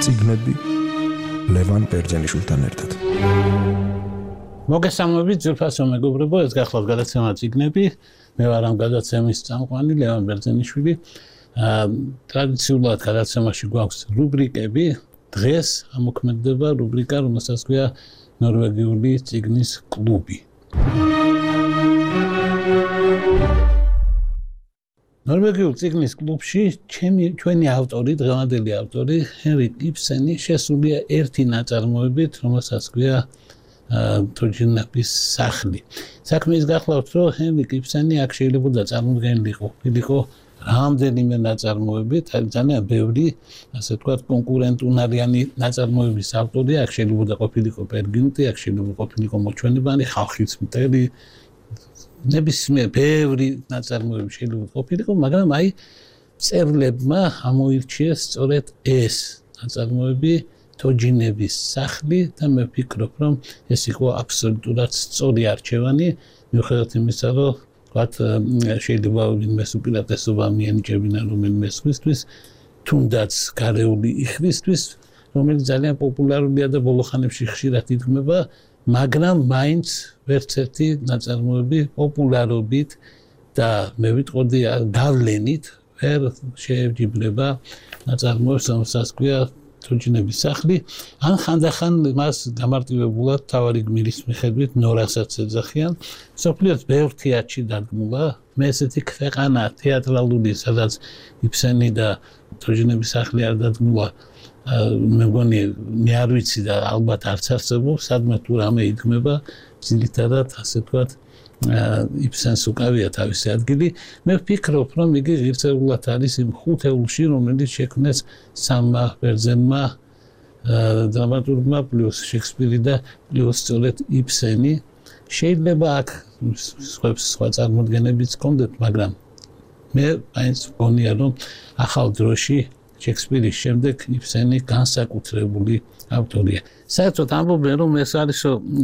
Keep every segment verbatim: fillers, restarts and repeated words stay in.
წიგნები ლევან ბერძენიშვილთან ერთად. მოგესალმებით ძვირფასო მეგობრებო, ეს გახლავთ გადაცემა წიგნები. მე ვარ ამ გადაცემის წამყვანი ლევან ბერძენიშვილი. ტრადიციულად გადაცემაში გვაქვს რუბრიკები. დღეს ამოქმედდება რუბრიკა, რომელსაც ქვია ნორვეგიული წიგნის კლუბი. ნორვეგიულ წიგნის კლუბში ჩემი ჩვენი ავტორი, დღევანდელი ავტორი ჰენრიკ იბსენი შესულია ერთი ნაწარმოებით, რომელსაც ქვია თოჯინების სახლი. საქმე ის გახლავთ, რომ ჰენრიკ იბსენი აქ შეიძლება წარმოდგენილიყო, ილიყო რამდენიმე ნაწარმოებით, ძალიან ბევრი, ასე ვთქვათ, კონკურენტუნარიანი ნაწარმოების ავტორია, აქ შეიძლება ყოფილიყო პერგინტი, აქ შეიძლება ყოფილიყო მოჩვენებანი, ხალხის მტერი, ნებისმიერ ბევრი ნაწარმოები შეიძლება ყოფილიყო, მაგრამ აი მწერლებმა ამოირჩიეს სწორედ ეს ნაწარმოები, თოჯინების სახლი და მე ვფიქრობ, რომ ეს იყო აბსოლუტურად სწორი არჩევანი, მიუხედავად იმისა, რომ ვთქვათ, შეიძლება ვინმეს უპირატესობა მიენიჭებინა რომელიმე სხვისთვის, თუნდაც გარეული იხრისთვის, რომელიც ძალიან პოპულარულია და ბოლო ხანებში ხშირად იდგმება, მაგრამ მაინც ვერც ერთი ნაწარმოები პოპულარობით და მე ვიტყოდი გავლენით ვერ შეევჯიბლება ნაწარმოებს, რომელსაც ქვია თოჯინების სახლი. ან ხანდახან მას გამარტივებულად თავარი გმირის მიხედვით ნორასაც ეძახიან. სოფლიოს ბევრ თეატრში დადგმულა. მე ესეთი ქვეყანა თეატრალური, სადაც იბსენი და თოჯინების სახლი არ დადგმულა. მე მგონი მე არ ვიცი და ალბათ არც არსებობს, სადმე თუ რამე იდგმება, ძირითადად ასე ვთქვათ, იბსენს უკავია თავისი ადგილი. მე ვფიქრობ, რომ იგი ღირსეულად არის იმ ხუთეულში, რომელიც შექმნეს სამმა ბერძენმა დრამატურგმა პლუს შექსპირი და პლუს სწორედ იბსენი. შეიძლება აქ სხვა წარმოდგენებიც ჰქონდეთ, მაგრამ მე მაინც მგონია, რომ ახალ დროში შექსპირის შემდეგ იბსენი განსაკუთრებული ავტორია. საერთოდ ამბობენ, რომ ეს არის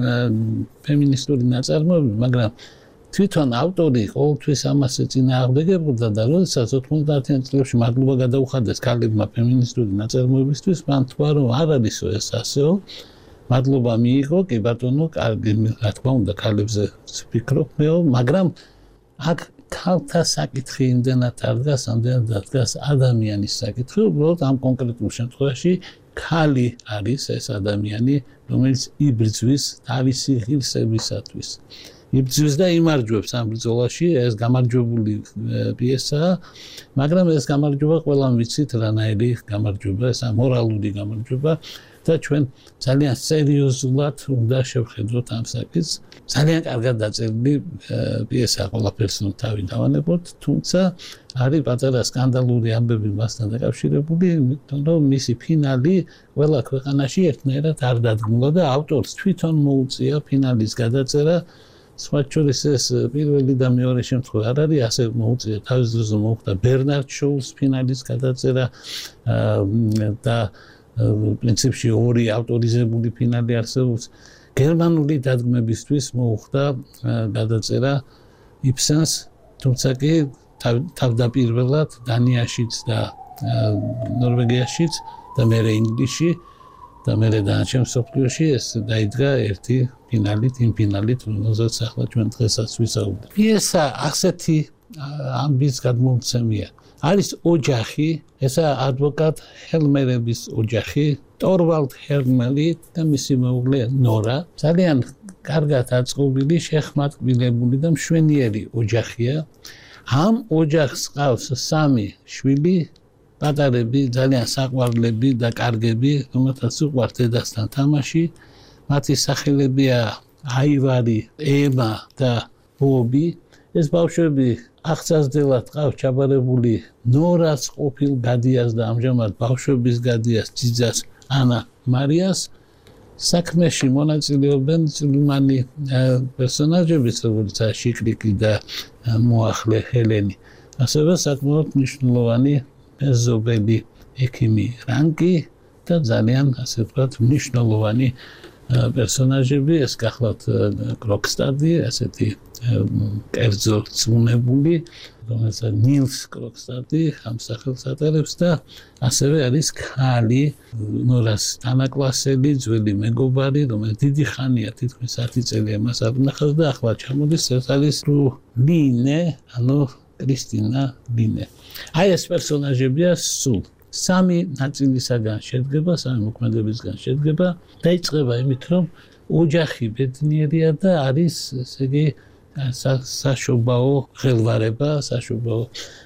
ფემინისტური ნაწარმოები, მაგრამ თვითონ ავტორი ყოველთვის ამას ეწინააღმდეგებოდა და როდესაც ოთხმოცდაათიან წლებში მადლობა გადაუხადეს ქალებმა ფემინისტური ნაწარმოებისთვის, მან თქვა, რომ არ არისო ეს ასეო, მადლობა მიიღო, კი ბატონო, კარგი, რა თქმა უნდა, ქალებზე ვფიქრობ მეო, მაგრამ აქ ქალთა საკითხი იმდენად არ დგას, ამდენად დგას ადამიანის საკითხი, უბრალოდ ამ კონკრეტულ შემთხვევაში ქალი არის ეს ადამიანი, რომელიც იბრძვის თავისი ღირსებისათვის. იბრძვის და იმარჯვებს ამ ბრძოლაში, ეს გამარჯვებული პიესაა, მაგრამ ეს გამარჯვება ყველამ ვიცით რანაირი გამარჯვება, ეს მორალური გამარჯვება და ჩვენ ძალიან სერიოზულად უნდა შევხედოთ ამ საკითხს. ძალიან კარგად დაწერილი პიესაა, ყველაფერს რომ თავი დავანებოთ, თუმცა არის პატარა სკანდალური ამბები მასთან დაკავშირებული, იმიტომ რომ მისი ფინალი ყველა ქვეყანაში ერთნაირად არ დადგმულა და ავტორს თვითონ მოუწია ფინალის გადაწერა. სხვა შორის ეს პირველი და მეორე შემთხვევა არ არის, ასე მოუწია თავის დროზე მოუხდა ბერნარდ შოუს ფინალის გადაწერა და პრინციპში ორი ავტორიზებული ფინალი არსებობს. გერმანული დადგმებისთვის მოუხდა გადაწერა იბსენს, თუმცა კი თავდაპირველად დანიაშიც და ნორვეგიაშიც და მერე ინგლისში და მერე დანარჩენ მსოფლიოში ეს დაიდგა ერთი ფინალით, იმ ფინალით, რომელზეც ახლა ჩვენ დღესაც ვისაუბრებთ. პიესა ასეთი ამბის გადმომცემია. არის ოჯახი, ესა ადვოკატ ჰელმერების ოჯახი, ტორვალდ ჰელმერი და მისი მეუღლე ნორა. ძალიან კარგად აწყობილი, შეხმატკბილებული და მშვენიერი ოჯახია. ამ ოჯახს ყავს სამი შვილი, პატარები, ძალიან საყვარლები და კარგები, რომელთაც უყვართ დედასთან თამაში. მათი სახელებია აივარი, ემა და ბობი. ეს ბავშვები აღწასდელად ყავს ჩაბარებული ნორას ყოფილ გადიას და ამჟამად ბავშვების გადიას ძიძას ანა მარიას. საქმეში მონაწილეობენ წვრილმანი პერსონაჟებიც, როგორც შიკრიკი და მოახლე ჰელენი. ასევე საკმაოდ მნიშვნელოვანი მეზობელი ექიმი რანკი და ძალიან, ასე ვთქვათ, მნიშვნელოვანი პერსონაჟები, ეს გახლავთ კროკსტადი, ასეთი კერძო ცმუნებული, რომელსაც ნილს კროკსტადი ამსახელს ატარებს და ასევე არის ქალი, ნორას თანაკლასელი, ძველი მეგობარი, რომელიც დიდი ხანია, თითქმის ათი წელია მას არ ნახავს და ახლა ჩამოდის, ეს არის ლინე, ანუ კრისტინა ლინე. აი ეს პერსონაჟებია სულ სამი ნაწილისაგან შედგება, სამი მოქმედებისგან შედგება და იწყება იმით, რომ ოჯახი ბედნიერია და არის, ესე იგი, საშობაო ხელვარება, საშობაო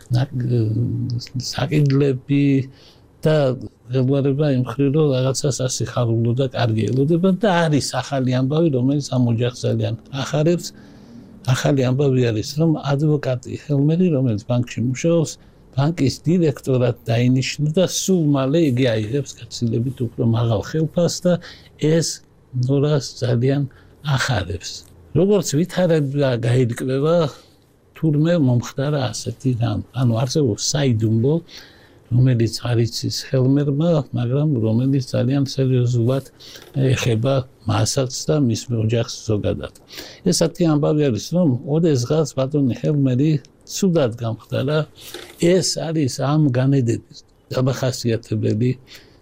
საკიდლები და ხელვარება იმ მხრივ, რომ რაღაცას ასიხარულო და კარგი ელოდება და არის ახალი ამბავი, რომელიც ამ ოჯახს ძალიან ახარებს. ახალი ამბავი არის, რომ ადვოკატი ჰელმერი, რომელიც ბანკში მუშაობს, ბანკის დირექტორად დაინიშნა და სულ მალე იგი აიღებს გაცილებით უფრო მაღალ ხელფასს და ეს ნორას ძალიან ახარებს. როგორც ვითარება გაირკვევა, თურმე მომხდარა ასეთი რამ. ანუ არსებობს საიდუმლო, რომელიც არ იცის ჰელმერმა, მაგრამ რომელიც ძალიან სერიოზულად ეხება მასაც და მის ოჯახს ზოგადად. ესეთი ამბავი არის, რომ ოდესღაც ბატონი ჰელმერი ცუდად გამხდარა. ეს არის ამ განედების დამახასიათებელი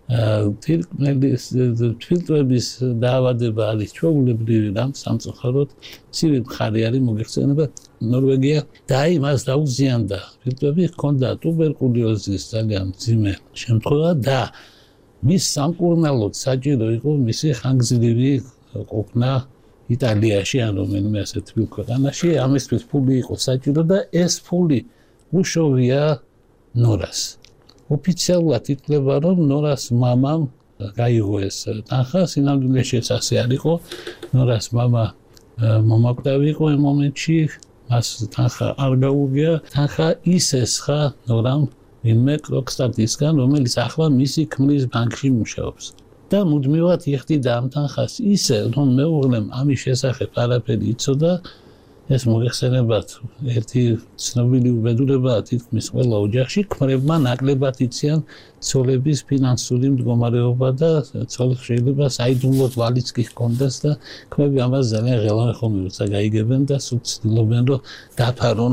ფილტრების დაავადება არის ჩვეულებრივი რამ სამწუხაროდ ცივი მხარე არის მოგეხსენება ნორვეგია და აი მას დაუზიანდა ფილტრები ჰქონდა ტუბერკულოზის ძალიან მძიმე შემთხვევა და მის სამკურნალოდ საჭირო იყო მისი ხანგრძლივი ყოფნა იტალიაში ან რომელიმე ასეთ თბილ ქვეყანაში ამისთვის ფული იყო საჭირო და ეს ფული უშოვია ნორას. ოფიციალურად ითვლება, რომ ნორას მამამ გაიღო ეს თანხა, სინამდვილეში ეს ასე არ იყო. ნორას მამა მომაკვდავი იყო იმ მომენტში, მას თანხა არ გაუგია. თანხა ის ესხა ნორამ ვინმე კროკსტადისგან, რომელიც ახლა მისი ქმრის ბანკში მუშაობს. და მუდმივად იხდიდა ამ თანხას ისე, რომ მეუღლემ ამის შესახებ არაფერი იცოდა. ეს მოგეხსენებათ ერთი ცნობილი უბედურებაა თითქმის ყველა ოჯახში, ქმრებმა ნაკლებად იციან ცოლების ფინანსური მდგომარეობა და ცოლს შეიძლება საიდუმლოდ ვალიც კი ჰქონდეს და ქმრები ამას ძალიან ღელავენ ხოლმე, როცა გაიგებენ და სულ ცდილობენ, რომ დაფარონ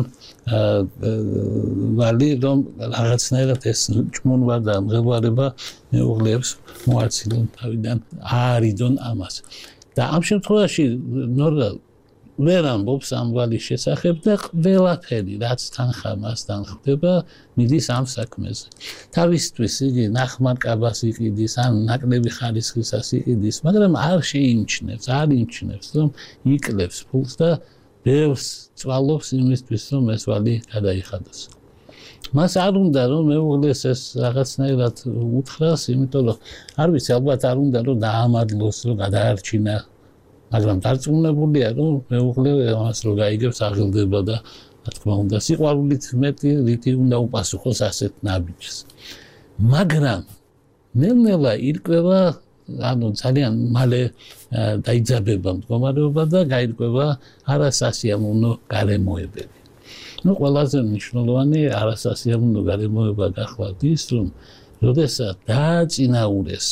ვალი, რომ რაღაცნაირად ეს ჭმუნვა და მღელვარება მეუღლეებს მოაცილონ თავიდან, აარიდონ ამას. და ამ შემთხვევაში ნორა ვერ ამბობს ამ ვალის შესახებ და ყველაფერი, რაც თანხა მასთან ხდება, მიდის ამ საქმეზე. თავისთვის იგი ნახმარკაბას იყიდის, ან ნაკლები ხარისხისას იყიდის, მაგრამ არ შეიმჩნევს, არ იმჩნევს, რომ იკლებს ფულს და ბევრს წვალობს იმისთვის, რომ ეს ვალი გადაიხადოს. მას არ უნდა, რომ მეუღლეს ეს რაღაცნაირად უთხრას, იმიტომ რომ არ ვიცი, ალბათ არ უნდა, რომ დაამადლოს, რომ გადაარჩინა მაგრამ დარწმუნებულია, რომ მეუღლე ამას რო გაიგებს, აღელდება და რა თქმა უნდა, სიყვარულით მეტი რითი უნდა უპასუხოს ასეთ ნაბიჯს. მაგრამ ნელ-ნელა ირკვევა, ანუ ძალიან მალე დაიძაბება მდგომარეობა და გაირკვევა არასასიამოვნო გარემოებები. ნუ ყველაზე მნიშვნელოვანი არასასიამოვნო გარემოება გახლავთ ის, რომ როდესაც დააწინაურეს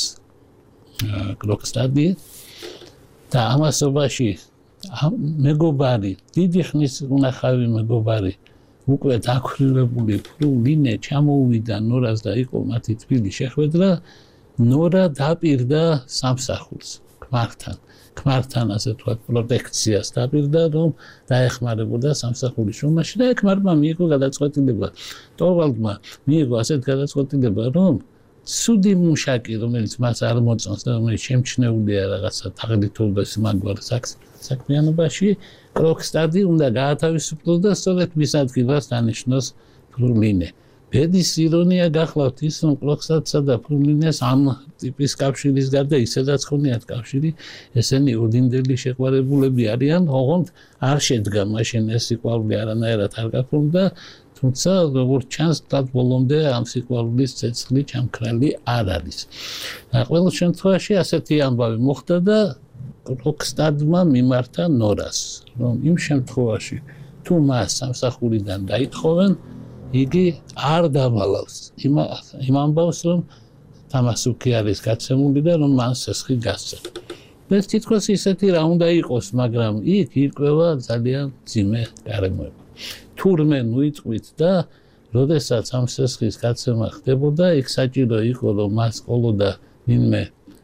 კროკსტადი და ამასობაში მეგობარი, დიდი ხნის უნახავი მეგობარი, უკვე დაქვრივებული ლინე ჩამოუვიდა ნორას და იყო მათი თბილი შეხვედრა, ნორა დაპირდა სამსახურს ქმართან. ქმართან ასე თქვა პროტექციას დაპირდა, რომ დაეხმარებოდა სამსახურის შრომაში და ქმარმა მიიღო გადაწყვეტილება. ტორვალდმა მიიღო ასეთ გადაწყვეტილება, რომ ცუდი მუშაკი, რომელიც მას არ მოწონს და რომელიც შემჩნეულია რაღაცა თაღლითობის მაგვარ საქმიანობაში, კროკსტადი უნდა გაათავისუფლოს და სწორედ მის ადგილას დანიშნოს ფრულინე. ბედის ირონია გახლავთ ის, რომ კროკსტადსა და ფრულინეს ამ ტიპის კავშირის გარდა ისედაც ხონიათ კავშირი, ესენი უდინდელი შეყვარებულები არიან, ოღონდ არ შედგა მაშინ ეს სიყვარული არანაირად არ გაფორმდა. თუმცა როგორც ჩანს, თათ ბოლომდე ამ სიყვარულის ცეცხლი ჩამქრალი არ არის. ყოველ შემთხვევაში ასეთი ამბავი მოხდა და კროკსტადმა მიმართა ნორას, რომ იმ შემთხვევაში თუ მას სამსახურიდან დაითხოვენ, იგი არ დამალავს იმ ამბავს, რომ თამასუკი არის გაცემული და რომ მან სესხი გასცემ. და თითქოს ისეთი რა უნდა იყოს, მაგრამ იქ ირკვევა ძალიან ძიმე გარემოება. თურმე ნუიწყვით და როდესაც ამ სესხის გაცემა ხდებოდა, იქ საჭირო იყო, რომ მას ყოლოდა ვინმე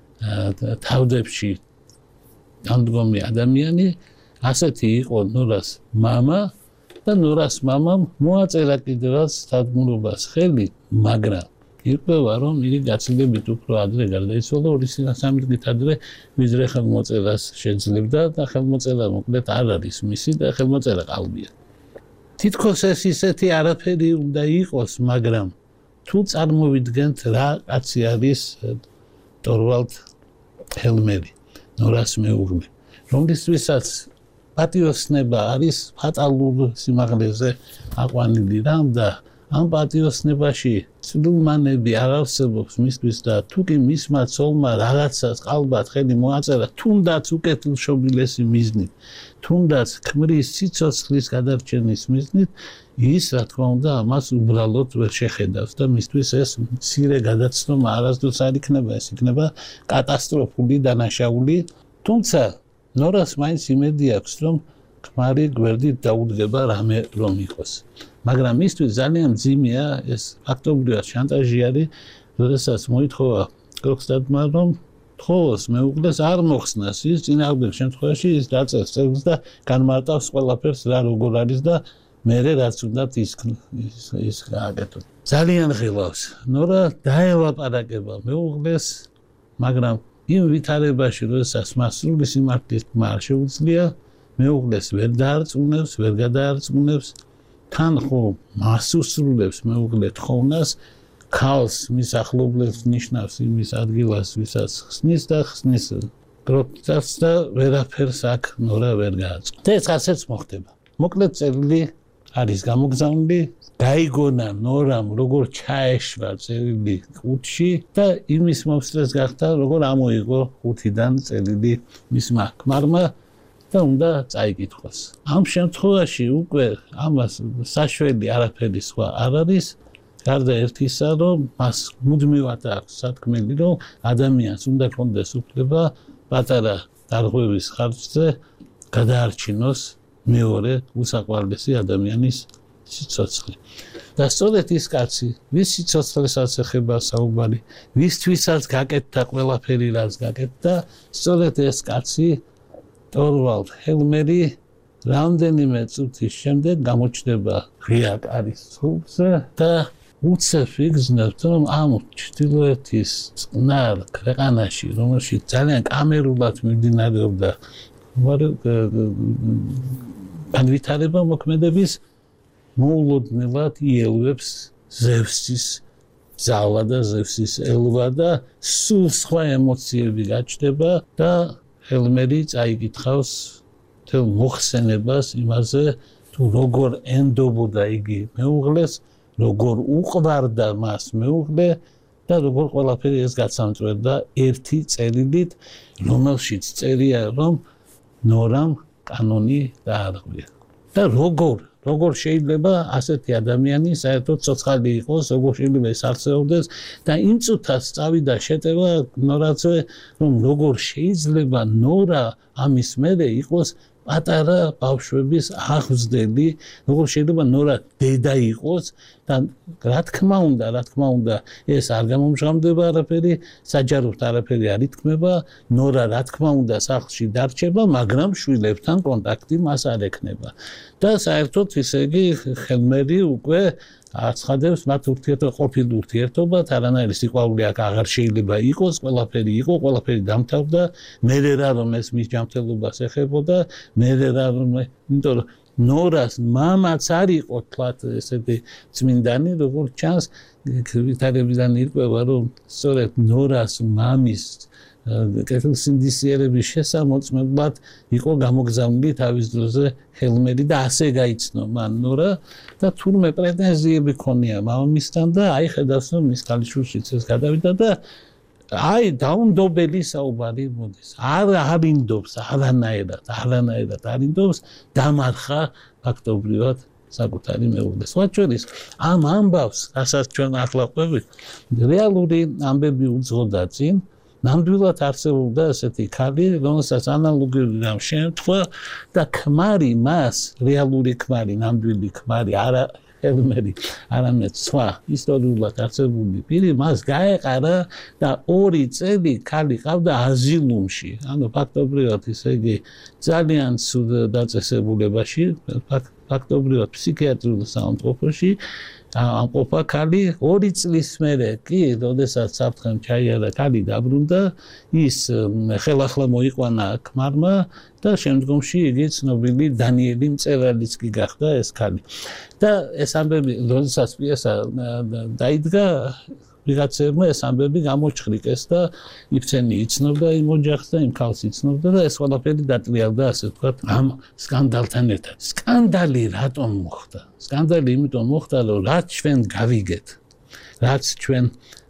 თავდებში დამდგომი ადამიანი, ასეთი იყო ნორას მამა და ნორას მამამ მოაწერა კიდევაც დადგმულობას ხელი, მაგრამ ირკვევა, რომ იგი გაცილებით უფრო ადრე გარდაიცვალა, ორი სამი დღით ადრე, ვიდრე ხელმოწერას შეძლებდა და ხელმოწერა მოკლედ არ არის მისი და ხელმოწერა ყალბია. თითქოს ეს ისეთი არაფერი უნდა იყოს, მაგრამ თუ წარმოვიდგენთ რა კაცი არის ტორვალდ ჰელმერი, ნორას მეუღლე, რომლისთვისაც პატიოსნება არის ფატალურ სიმაღლეზე აყვანილი რამ და ამ პატიოსნებაში ცდილმანები არ არსებობს მისთვის და თუ კი მისმა ცოლმა რაღაცას ყალბად ხელი მოაწერა, თუნდაც უკეთილშობილესი მიზნით, თუნდაც ქმრის სიცოცხლის გადარჩენის მიზნით, ის რა თქმა უნდა ამას უბრალოდ ვერ შეხედავს და მისთვის ეს მცირე გადაცნობა არასდროს არ იქნება, ეს იქნება კატასტროფული დანაშაული, თუმცა ნორას მაინც იმედი აქვს, რომ ქმარი გვერდით დაუდგება რამე რომ იყოს. მაგრამ მისთვის ძალიან მძიმეა ეს ფაქტობრივად შანტაჟი არის, როდესაც მოითხოვა კროქსტადმა, რომ თხოვოს მეუღლეს არ მოხსნას ის წინააღმდეგ შემთხვევაში ის დაწევს წელს და განმარტავს ყველაფერს რა როგორ არის და მერე რაც უნდა ის ის გააკეთოს. ძალიან ღილავს. ნორა დაელაპარაკება მეუღლეს, მაგრამ იმ ვითარებაში, როდესაც მას სრული სიმართლის თქმა არ შეუძლია, მეუღლეს ვერ დაარწმუნებს, ვერ გადაარწმუნებს, თან ხო მას უსრულებს მეუღლე თხოვნას, ქალს მის ახლობლებს ნიშნავს იმის ადგილას, ვისაც ხსნის და ხსნის პროცესს და ვერაფერს აქ ნორა ვერ გააწყობს. და ეს ასეც მოხდება. მოკლედ წერილი არის გამოგზავნილი, გაიგონა ნორამ როგორ ჩაეშვა წერილი ყუთში და იმის მომსწრეს გახდა როგორ ამოიღო ყუთიდან წერილი მისმა ქმარმა და უნდა წაიკითხოს. ამ შემთხვევაში უკვე ამას საშველი არაფერი სხვა არ არის, გარდა ერთისა, რომ მას მუდმივად აქვს სათქმელი, რომ ადამიანს უნდა ქონდეს უფლება პატარა დარღვევის ხარჯზე გადაარჩინოს მეორე უსაყვარლესი ადამიანის სიცოცხლე. და სწორედ ის კაცი, ვის სიცოცხლესაც ეხება საუბარი, ვისთვისაც გაკეთდა ყველაფერი, რაც გაკეთდა, სწორედ ეს კაცი ტორვალდ ჰელმერი რამდენიმე წუთის შემდეგ გამოჩნდება ღია კარის სრულზე და უცებ იგრძნობს, რომ ამ ჩრდილოეთის წყნარ ქვეყანაში, რომელშიც ძალიან კამერულად მიმდინარეობდა განვითარება მოქმედების, მოულოდნელად იელვებს ზევსის ძალა და ზევსის ელვა და სულ სხვა ემოციები გაჩნდება და ჰელმერი წაიკითხავს თელ მოხსენებას იმაზე, თუ როგორ ენდობოდა იგი მეუღლეს, როგორ უყვარდა მას მეუღლე და როგორ ყველაფერი ეს გაცამწვერდა ერთი წერილით, რომელშიც წერია, რომ ნორამ კანონი დაარღვია. და როგორ როგორ შეიძლება ასეთი ადამიანი საერთოდ ცოცხალი იყოს, როგორ შეიძლება ეს არსებობდეს და იმ წუთას წავიდა შეტევა ნორაზე, რომ როგორ შეიძლება ნორა ამის მერე იყოს პატარა ბავშვების აღზრდელი, როგორ შეიძლება ნორა დედა იყოს და რა თქმა უნდა, რა თქმა უნდა, ეს არ გამომჟღავნდება არაფერი, საჯაროდ არაფერი არ ითქმება, ნორა რა თქმა უნდა სახლში დარჩება, მაგრამ შვილებთან კონტაქტი მას არ ექნება. და საერთოდ ისე იგი ჰელმერი უკვე აცხადებს მათ ურთიერთ ყოფილ ურთიერთობად, არანაირი სიყვარული აქ აღარ შეიძლება იყოს, ყველაფერი იყო, ყველაფერი დამთავრდა, მერე რა რომ ეს მის ჯანმრთელობას ეხებოდა, მერე რა რომ, იმიტომ რომ ნორას მამაც არ იყო თქვათ ესეთი წმინდანი, როგორც ჩანს, ვითარებიდან ირკვევა, რომ სწორედ ნორას მამის კეთილსინდისიერების შესამოწმებლად იყო გამოგზავნილი თავის დროზე ჰელმერი და ასე გაიცნო მან ნორა და თურმე პრეტენზიები ქონია მამამისთან და აი ხედავს რომ მის ქალიშვილშიც ეს გადავიდა და აი დაუნდობელი საუბარი მოდის. არ არინდობს არანაირად, არანაირად არინდობს დამარხა ფაქტობრივად საკუთარი მეუღლე. სხვა შორის ამ ამბავს, რასაც ჩვენ ახლა ყვებით, რეალური ამბები უძღოდა წინ ნამდვილად არსებობდა ესეთი ქალი, რომელსაც ანალოგიური რამ შეემთხვა და ქმარი მას, რეალური ქმარი, ნამდვილი ქმარი, არა ელმერი, არამედ სხვა ისტორიულად არსებული პირი მას გაეყარა და ორი წელი ქალი ყავდა აზილუმში. ანუ ფაქტობრივად ისე იგი ძალიან ცუდ დაწესებულებაში, ფაქტობრივად ფსიქიატრიულ საავადმყოფოში ამყოფა ქალი ორი წლის მერე კი, როდესაც საფრთხემ ჩაიარა ქალი დაბრუნდა, ის ხელახლა მოიყვანა ქმარმა და შემდგომში იგი ცნობილი დანიელი მწერალიც კი გახდა ეს ქალი. და ეს ამბები, როდესაც პიესა დაიდგა, ვიღაცებმა ეს ამბები გამოჩხრიკეს და იბცენი იცნობდა იმ ოჯახს და იმ ქალს იცნობდა და ეს ყველაფერი დატრიალდა, ასე ვთქვათ, ამ სკანდალთან ერთად. სკანდალი რატომ მოხდა? სკანდალი იმიტომ მოხდა, რომ რაც ჩვენ გავიგეთ, რაც ჩვენ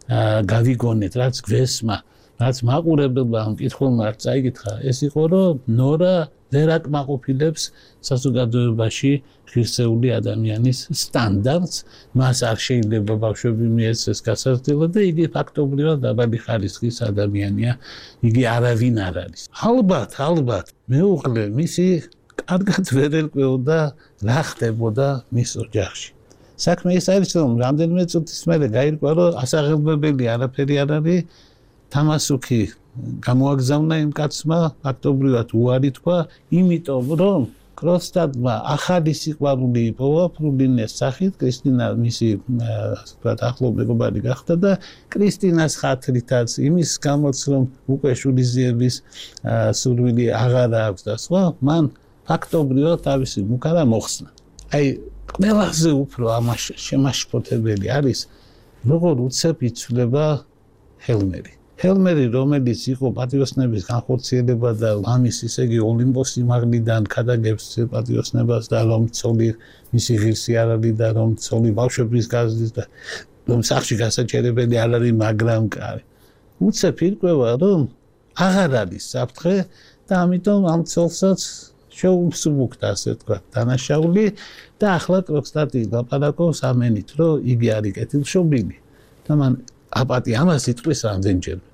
გავიგონეთ, რაც გვესმა, რაც მაყურებელმა ამ კითხულმა წაიკითხა, ეს იყო, რომ ნორა ვერ აკმაყოფილებს საზოგადოებაში ღირსეული ადამიანის სტანდარტს, მას არ შეიძლება ბავშვები მიეცეს გასაზრდელად და იგი ფაქტობრივად დაბალი ხარისხის ადამიანია, იგი არავინ არ არის. ალბათ, ალბათ, მეუღლე მისი კარგად ვერ ელკვეოდა რა ხდებოდა მის ოჯახში. საქმე ის არის, რომ რამდენიმე წუთის მერე გაირკვა, რომ ასაღებებელი არაფერი არ არის, თამასუქი გამოაგზავნა იმ კაცმა, ფაქტობრივად უარი თქვა, იმიტომ რომ კრონშტადტმა ახალი სიყვარული იპოვა ფრულინეს სახით, კრისტინა მისი ვთქვათ ახლო მეგობარი გახდა და კრისტინას ხათრითაც იმის გამოც რომ უკვე შვილიზიების სურვილი აღარ აქვს და სხვა, მან ფაქტობრივად თავისი მუქარა მოხსნა. აი, ყველაზე უფრო ამაში შემაშფოთებელი არის, როგორ უცებ იცვლება ჰელმერი. ჰელმერი, რომელიც იყო პატრიოტიზმის განხორციელება და ამის ისე იგი ოლიმპოს სიმაღლიდან ქადაგებს პატრიოტიზმებას და რომ ცოლი მისი ღირსი არ არის და რომ ცოლი ბავშვების გაზრდის და რომ სახში გასაჩერებელი არ არის, მაგრამ კარი. უცებ ირკვევა, რომ აღარ არის საფრთხე და ამიტომ ამ ცოლსაც შეუმსუბუქდა, ასე ვთქვათ, დანაშაული და ახლა კრონშტადტი ლაპარაკობს ამენით, რომ იგი არის კეთილშობილი და მან აპატია ამას იტყვის რამდენჯერმე.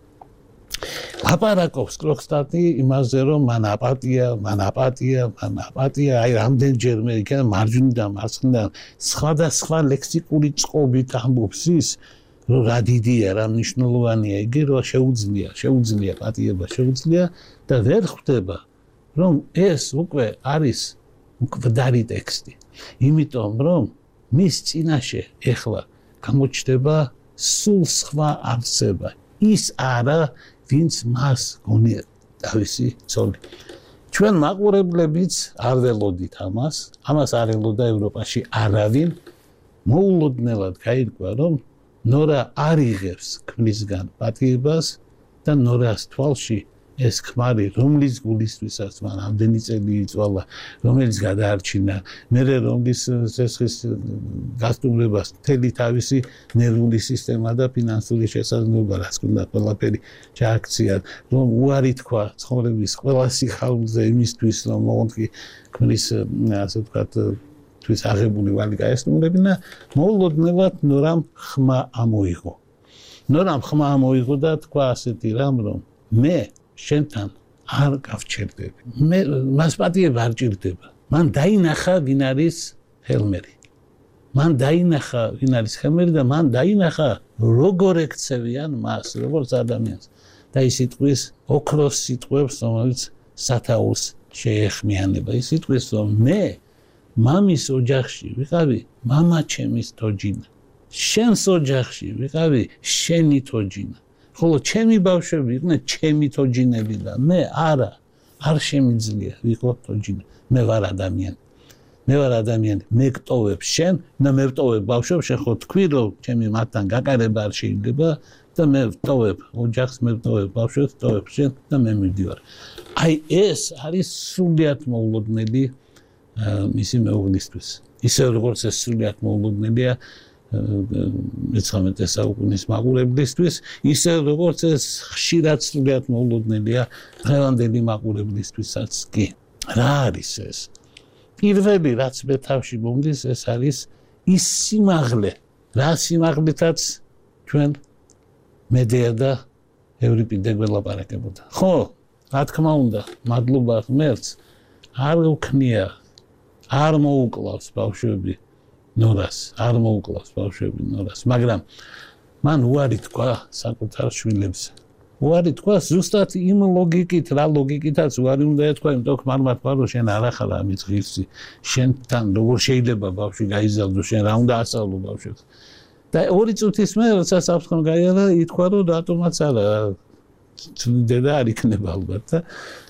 ლაპარაკობს კრონშტადტი იმაზე, რომ მან აპატია, მან აპატია, მან აპატია, აი რამდენჯერმე იქნება მარჯვნიდან მარცხნიდან სხვადასხვა ლექსიკური წყობით ამბობს ის, რომ რა დიდია, რა მნიშვნელოვანია იგი, რომ შეუძლია, შეუძლია პატიება, შეუძლია და ვერ ხვდება, რომ ეს უკვე არის მკვდარი ტექსტი. იმიტომ რომ მის წინაშე ეხლა გამოჩნდება სულ სხვა არსება. ის არა, ვინც მას გონია თავისი ცოლი. ჩვენ მაყურებლებიც არ ველოდით ამას, ამას არ ელოდა ევროპაში არავინ. მოულოდნელად გაირკვა, რომ ნორა არ იღებს ქმრისგან პატიებას და ნორას თვალში ეს ქმარი, რომლის გულისთვისაც მან ამდენი წელი იწვალა, რომელიც გადაარჩინა, მერე რომლის სესხის გასტუმრებას მთელი თავისი ნერვული სისტემა და ფინანსური შესაძლებლობა, რაც უნდა ყველაფერი ჩააქციათ, რომ უარი თქვა ცხოვრების ყველა სიხარულზე იმისთვის, რომ მოუნდგი ქმრის, ასე ვთქვათ, თვის აღებული ვალი გაესტუმრებინა, მოულოდნელად ნორამ ხმა ამოიღო. ნორამ ხმა ამოიღო და თქვა ასეთი რამ, რომ მე შენთან არ გავჩერდები. მე მას პატიება არ ჭირდება. მან დაინახა ვინ არის ჰელმერი. მან დაინახა ვინ არის ჰელმერი და მან დაინახა როგორ ექცევიან მას, როგორც ადამიანს. და ის იტყვის ოქროს სიტყვებს, რომელიც სათაურს შეეხმიანება. ის იტყვის, რომ მე მამის ოჯახში ვიყავი მამა ჩემის თოჯინა. შენს ოჯახში ვიყავი შენი თოჯინა. ხოლო ჩემი ბავშვები იყვნენ ჩემი თოჯინები და მე არა, არ შემიძლია ვიყო თოჯინა. მე ვარ ადამიანი. მე ვარ ადამიანი, მე გტოვებ შენ და მე ვტოვებ ბავშვებს, შენ ხო თქვი, რომ ჩემი მათთან გაკარება არ შეიძლება და მე ვტოვებ ოჯახს, მე ვტოვებ ბავშვებს, ვტოვებ შენ და მე მივდივარ. აი ეს არის სრულიად მოულოდნელი მისი მეუღლისთვის. ისე როგორც ეს სრულიად მოულოდნელია მეცხრამეტე საუკუნის მაყურებლისთვის, ისე როგორც ეს ხშირად სრულიად მოულოდნელია დღევანდელი მაყურებლისთვისაც კი. რა არის ეს? პირველი რაც მე თავში მომდის, ეს არის ის სიმაღლე, რა სიმაღლითაც ჩვენ მედეა და ევრიპიდე გველაპარაკებოდა. ხო, რა თქმა უნდა, მადლობა ღმერთს, არ უქნია, არ მოუკლავს ბავშვები ნორას, არ მოუკლავს ბავშვები ნორას, მაგრამ მან უარი თქვა საკუთარ შვილებს. უარი თქვა ზუსტად იმ ლოგიკით, რა ლოგიკითაც უარი უნდა ეთქვა, იმიტომ რომ მართლა თქვა რომ შენ არ ახლა ამის ღირსი, შენთან როგორ შეიძლება ბავშვი გაიზარდოს, შენ რა უნდა ასწავლო ბავშვებს. და ორი წუთის მერე როცა საფრთხემ გაიარა, ითქვა რომ რატომაც არა დედა არ იქნება ალბათ და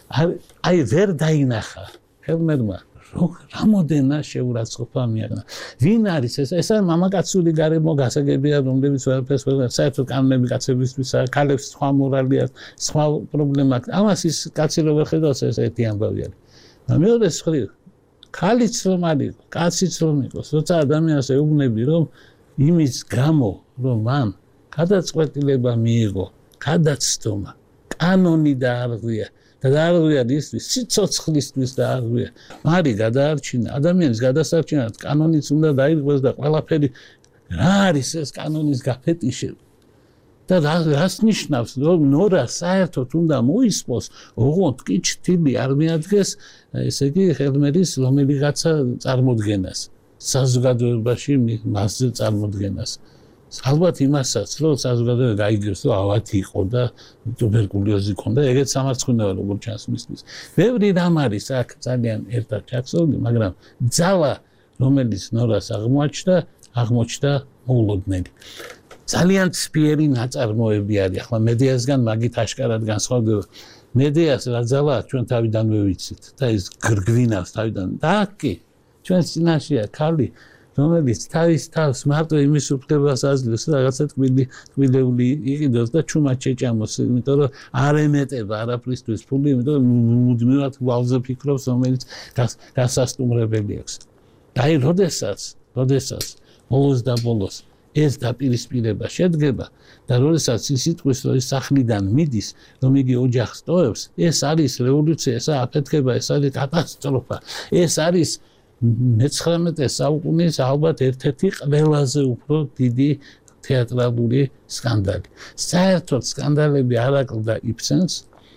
აი ვერ დაინახა ხელმერმა რამოდენა შეურაცხყოფა მიაღწია. ვინ არის ეს? ეს არის მამაკაცური გარემო გასაგებია, რომლებიც ვერაფერს ვერ საერთოდ კანონები კაცებისთვის, ქალებს სხვა მორალი აქვს, სხვა პრობლემა აქვს. ამას ის კაცი რო ვერ ხედავს, ეს ერთი ამბავი არის. და მეორე მხრივ, ქალიც რომ არის, კაციც რომ იყოს, როცა ადამიანს ეუბნები, რომ იმის გამო, რომ მან გადაწყვეტილება მიიღო, გადაცდომა, კანონი დაარღვია და დაარღვია ისთვის, სიცოცხლისთვის დაარღვია. მარი გადაარჩინა, ადამიანის გადასარჩენად კანონიც უნდა დაირღვეს და ყველაფერი რა არის ეს კანონის გაფეტიშება. და რას ნიშნავს, რომ ნორა საერთოდ უნდა მოისპოს, ოღონდ კი ჩთილი არ მიადგეს, ესე იგი ხელმერის რომელიღაცა წარმოდგენას, საზოგადოებაში მასზე წარმოდგენას. ალბათ იმასაც, რომ საზოგადოება გაიგებს, რომ ავათი იყო და ტუბერკულოზი ჰქონდა, ეგეც სამარცხვინოა როგორ ჩანს მისთვის. ბევრი რამ არის აქ ძალიან ერთად ჩაქსოვილი, მაგრამ ძალა, რომელიც ნორას აღმოაჩნდა, აღმოჩნდა მოულოდნელი. ძალიან ცფიერი ნაწარმოები არის, ახლა მედიასგან მაგით აშკარად განსხვავდება. მედიას რა ძალა აქვს, ჩვენ თავიდანვე ვიცით და ის გრგვინავს თავიდან. და აქ კი ჩვენ წინაშეა ქალი, რომელიც თავის თავს მარტო იმის უფლებას აძლევს, რაღაცა ტკბილი ტკბილეული იყიდოს და ჩუმად შეჭამოს, იმიტომ რომ არ ემეტება არაფრისთვის ფული, იმიტომ რომ მუდმივად ვალზე ფიქრობს, რომელიც გასასტუმრებელი აქვს. და აი, როდესაც, როდესაც ბოლოს და ბოლოს ეს დაპირისპირება შედგება და როდესაც ის იტყვის, რომ ის სახლიდან მიდის, რომ იგი ოჯახს ტოვებს, ეს არის რევოლუცია, ეს აფეთქება, ეს არის კატასტროფა, ეს არის მეცხრამეტე საუკუნის ალბათ ერთ-ერთი ყველაზე უფრო დიდი თეატრალური სკანდალი. საერთოდ სკანდალები არ აკლდა Ibsens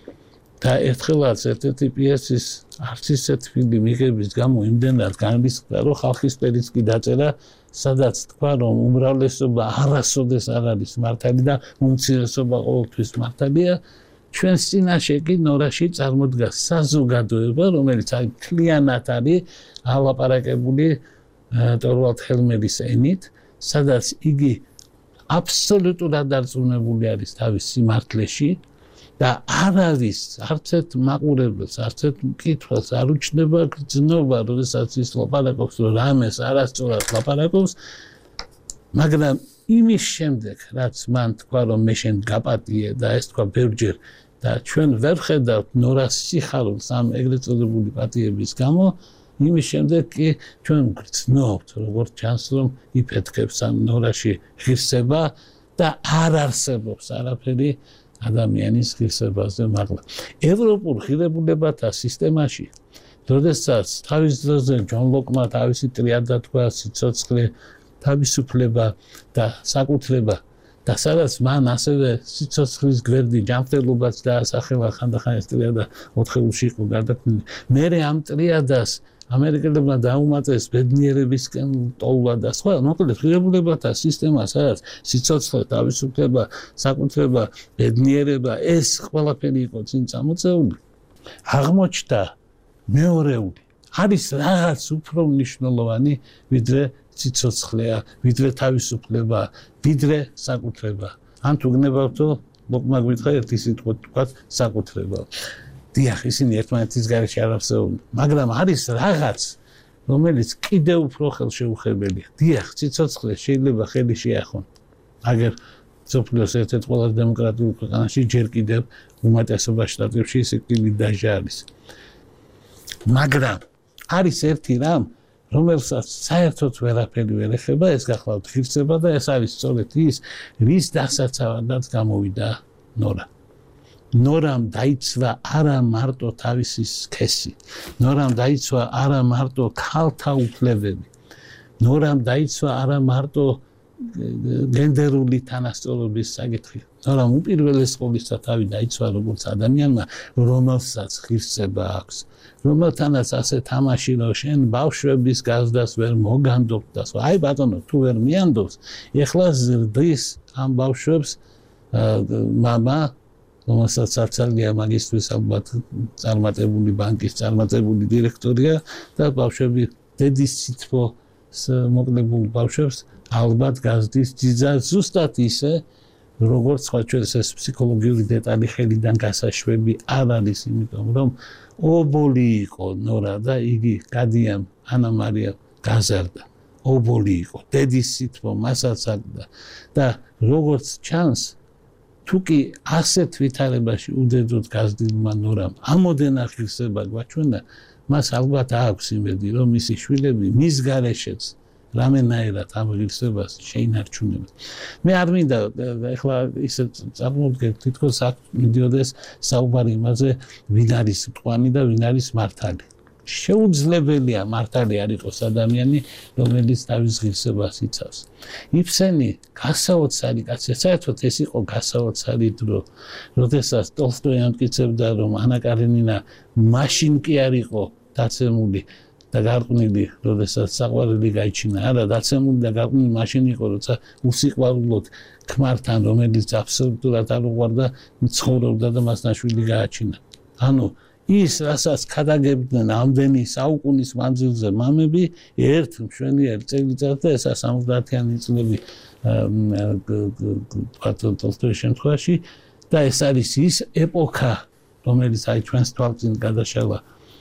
და ერთხელაც ერთ-ერთი პიესის არც ისეთ ფილმი მიღების გამო იმდენად განრისხდა, რომ ხალხის პერიც კი დაწერა, სადაც თქვა, რომ უმრავლესობა არასოდეს არ არის მართალი და უმცირესობა ყოველთვის მართალია. ჩვენს წინაშე კი ნორაში წარმოდგა საზოგადოება, რომელიც აი მთლიანად არის ალაპარაკებული ტორვალდ ჰელმერის ენით, სადაც იგი აბსოლუტურად დარწმუნებული არის თავის სიმართლეში და არ არის არც ერთ მაყურებელს, არც ერთ მკითხვას არ უჩნდება გრძნობა, როდესაც ის ლაპარაკობს, რომ რამეს არასწორად ლაპარაკობს, მაგრამ იმის შემდეგ, რაც მან თქვა, რომ მე შენ გაპატიე და ეს თქვა ბევრჯერ და ჩვენ ვერ ხედავთ ნორას სიხარულს ამ ეგრეთ წოდებული პატიების გამო, იმის შემდეგ კი ჩვენ გრძნობთ, როგორც ჩანს, რომ იფეთქებს ამ ნორაში ღირსება და არ არსებობს არაფერი ადამიანის ღირსებაზე მაღლა. ევროპულ ღირებულებათა სისტემაში, როდესაც თავის დროზე ჯონ ლოკმა თავისი ტრიადა თქვა, სიცოცხლე, თავისუფლება და საკუთრება და სადაც მან ასევე სიცოცხლის გვერდი ჯანმრთელობაც დაასახელა ხანდახან ეს ტრიადა ოთხეულში იყო გარდაქმნილი. მერე ამ ტრიადას ამერიკელებმა დაუმატეს ბედნიერებისკენ ტოლვა და სხვა, მოკლედ ღირებულებათა სისტემა, სადაც სიცოცხლე, თავისუფლება, საკუთრება, ბედნიერება, ეს ყველაფერი იყო წინ წამოწეული. აღმოჩნდა მეორეული. არის რაღაც უფრო მნიშვნელოვანი, ვიდრე სიცოცხლეა, ვიდრე თავისუფლება, ვიდრე საკუთრება. ან თუ გნებავთ, ლოკმა გვითხრა ერთი სიტყვით თქვა საკუთრება. დიახ, ისინი ერთმანეთის გარეშე არ არსებობენ, მაგრამ არის რაღაც, რომელიც კიდევ უფრო ხელშეუხებელია. დიახ, სიცოცხლე შეიძლება ხელი შეახონ, მაგრამ მსოფლიოს ერთ-ერთ ყველაზე დემოკრატიულ ქვეყანაში ჯერ კიდევ უმეტესობა შტატებში სიკვდილი დასჯა არის. მაგრამ არის ერთი რამ, რომელსაც საერთოდ ვერაფერი ვერ ეხება, ეს გახლავთ ღირსება და ეს არის სწორედ ის, რის დასაცავად გამოვიდა ნორა. ნორამ დაიცვა არა მარტო თავისი სქესი, ნორამ დაიცვა არა მარტო ქალთა უფლებები, ნორამ დაიცვა არა მარტო გენდერული თანასწორობის საკითხი. მაგრამ უპირველეს ყოვლისა თავი დაიცვა როგორც ადამიანმა, რომელსაც ღირსება აქვს, რომელთანაც ასე თამაში რომ შენ ბავშვების გაზდას ვერ მოგანდობ და სხვა. აი ბატონო, თუ ვერ მიანდობს, ეხლა ზრდის ამ ბავშვებს მამა, რომელსაც არცალია მაგისტრის ალბათ წარმატებული ბანკის წარმატებული დირექტორია და ბავშვები დედის სითბოს მოკლებულ ბავშვებს ალბათ გაზდის ძიძა ზუსტად ისე, როგორც სხვა ჩვენს ეს ფსიქოლოგიური დეტალი ხელიდან გასაშვები არ არის, იმიტომ რომ ობოლი იყო ნორა და იგი გადიამ ანა მარია გაზარდა. ობოლი იყო, დედის სითბო მასაც აქვს და როგორც ჩანს, თუკი ასეთ ვითარებაში უდედოდ გაზრდილმა ნორამ ამოდენა ღირსება გვაჩვენა, მას ალბათ აქვს იმედი, რომ მისი შვილები მის გარეშეც რამენაერად ამ ღირსებას შეინარჩუნებენ. მე არ მინდა ეხლა ისე წარმოვდგენ, თითქოს აქ მიდიოდეს საუბარი იმაზე, ვინ არის მტყვანი და ვინ არის მართალი. შეუძლებელია მართალი არ იყოს ადამიანი, რომელიც თავის ღირსებას იცავს. იფსენი გასაოცარი კაცია, საერთოდ ეს იყო გასაოცარი დრო, როდესაც ტოლსტოი ამტკიცებდა, რომ ანა კარენინა მაშინ კი არ იყო დაცემული და გარყვნილი, როდესაც საყვარელი გაიჩინა. არა, დაცემული და გარყვნილი მაშინ იყო, როცა უსიყვარულოდ ქმართან, რომელიც აბსოლუტურად არ უყვარდა, ცხოვრობდა და მას ნაშვილი გააჩინა. ანუ ის, რასაც ქადაგებდნენ ამდენი საუკუნის მანძილზე მამები, ერთ მშვენიერ წელიწადს და ესა სამოცდაათიანი წლები ტოლსტოის შემთხვევაში და ეს არის ის ეპოქა, რომელიც აი ჩვენს თვალწინ გადაშალა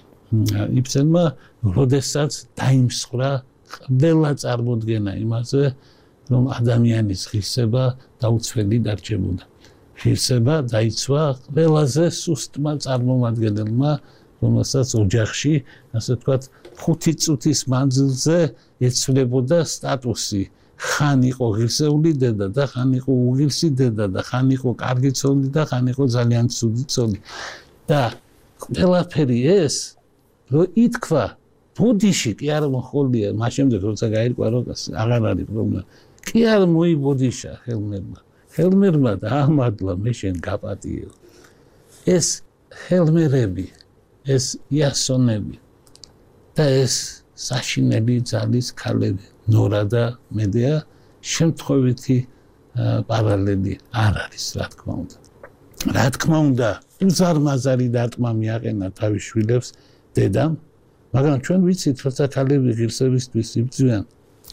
იფსენმა, როდესაც დაიმსხვრა ყველა წარმოდგენა იმაზე, რომ ადამიანის ღირსება დაუცველი დარჩებოდა. ღირსება დაიცვა ყველაზე სუსტმა წარმომადგენელმა, რომელსაც ოჯახში, ასე ვთქვათ, ხუთი წუთის მანძილზე ეცვლებოდა სტატუსი. ხან იყო ღირსეული დედა და ხან იყო უღირსი დედა და ხან იყო კარგი ცოლი და ხან იყო ძალიან ცუდი ცოლი. და ყველაფერი ეს, რომ ითქვა, ბოდიში კი არ მოხოლია, მას შემდეგ როცა გაირკვა, რომ აღარ არის პრობლემა. კი არ მოიბოდიშა ხელმერმა. ხელმერმა დაამადლა, მე შენ გაპატიო. ეს ხელმერები, ეს იასონები და ეს საშინელი ძალის ქალები, ნორა და მედეა, შემთხვევითი პარალელი არ არის, რა თქმა უნდა. რა თქმა უნდა, უზარმაზარი დარტყმა მიაყენა თავის შვილებს დედამ, მაგრამ ჩვენ ვიცით, როცა ქალები ღირსებისთვის იბრძვიან,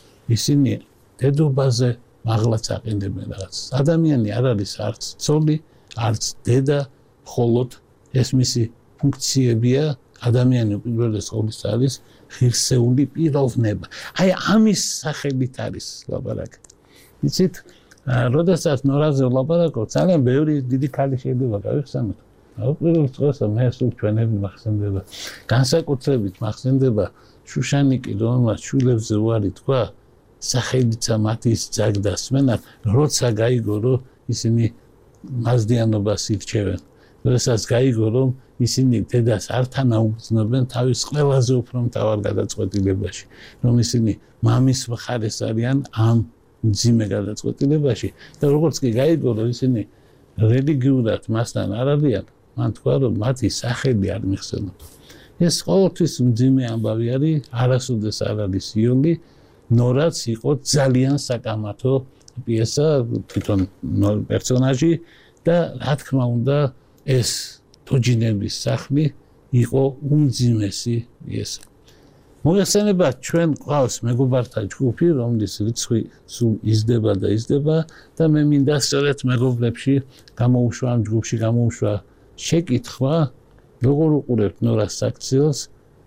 ისინი დედობაზე მაღლაც აყენებენ რაღაც. ადამიანი არ არის არც ცოლი, არც დედა, მხოლოდ ეს მისი ფუნქციებია, ადამიანი უპირველეს ყოვლისა არის ღირსეული პიროვნება. აი ამის სახელით არის ლაპარაკი. იცით, როდესაც ნორაზე ვლაპარაკობ, ძალიან ბევრი დიდი ქალი შეიძლება გავიხსენოთ. უპირველეს ყოვლისა მე სულ ჩვენები მახსენდება. განსაკუთრებით მახსენდება შუშანიკი, რომელმაც შვილებზე უარი თქვა, სახელიცა მათის ძაგდასმენად, როცა გაიგო, რომ ისინი მაზდიანობას ირჩევენ. როდესაც გაიგო, რომ ისინი დედას არ თანაუგრძნობენ თავის ყველაზე უფრო მთავარ გადაწყვეტილებაში, რომ ისინი მამის მხარეს არიან ამ მძიმე გადაწყვეტილებაში და როგორც კი გაიგო, რომ ისინი რელიგიურად მასთან არ არიან, მან თქვა, რომ მათი სახელი არ მიხსენებოდა. ეს ყოველთვის მძიმე ამბავი არის, არასოდეს არ არის იული, ნორაც იყო ძალიან საკამათო პიესა, თვითონ პერსონაჟი და რა თქმა უნდა, ეს თოჯინების სახლი იყო უმძიმესი პიესა. მოიხსენება, ჩვენ გვყავს მეგობართა ჯგუფი, რომლის რიცხვი სულ იზრდება და იზრდება და მე მინდა სწორედ მეგობრებში გამოუშვა ამ ჯგუფში გამოუშვა შეკითხვა, როგორ უყურებთ ნორას საქციელს,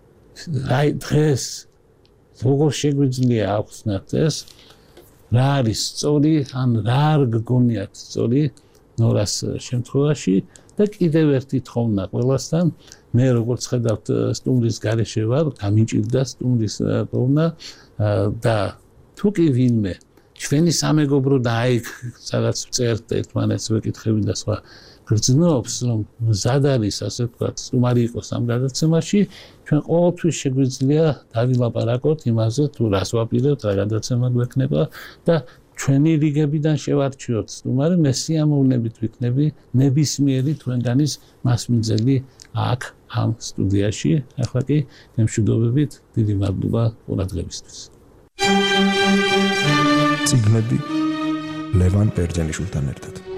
აი დღეს როგორ შეგვიძლია ახსნათ ეს, რა არის სწორი, ან რა არ გგონიათ სწორი ნორას შემთხვევაში და კიდევ ერთი თხოვნა ყველასთან, მე როგორც ხედავთ სტუმრის გარეშე ვარ, გამიჭირდა სტუმრის თხოვნა და თუ კი ვინმე ჩვენი სამეგობრო და აი სადაც წერთ ერთმანეთს ვეკითხები და სხვა გრძნობს, რომ მზად არის, ასე ვთქვათ, სტუმარი იყოს ამ გადაცემაში, ჩვენ ყოველთვის შეგვიძლია დავილაპარაკოთ იმაზე, თუ რას ვაპირებთ, რა გადაცემა გვექნება და ჩვენი რიგებიდან შევარჩიოთ სტუმარი, მე სიამოვნებით ვიქნები ნებისმიერი თქვენგანის მასმინძელი აქ ამ სტუდიაში. ახლა კი მშვიდობებით, დიდი მადლობა ყურადღებისთვის. წიგნები ლევან ბერძენიშვილთან ერთად.